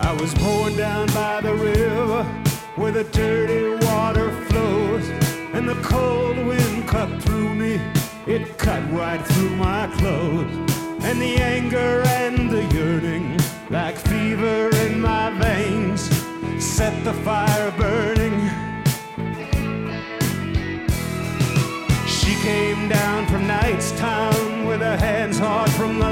I was born down by the river where the dirty water flows, and the cold wind cut through me, it cut right through my clothes. And the anger and the yearning, like fever in my veins, set the fire burning. She came down from Knightstown with her hands hard from the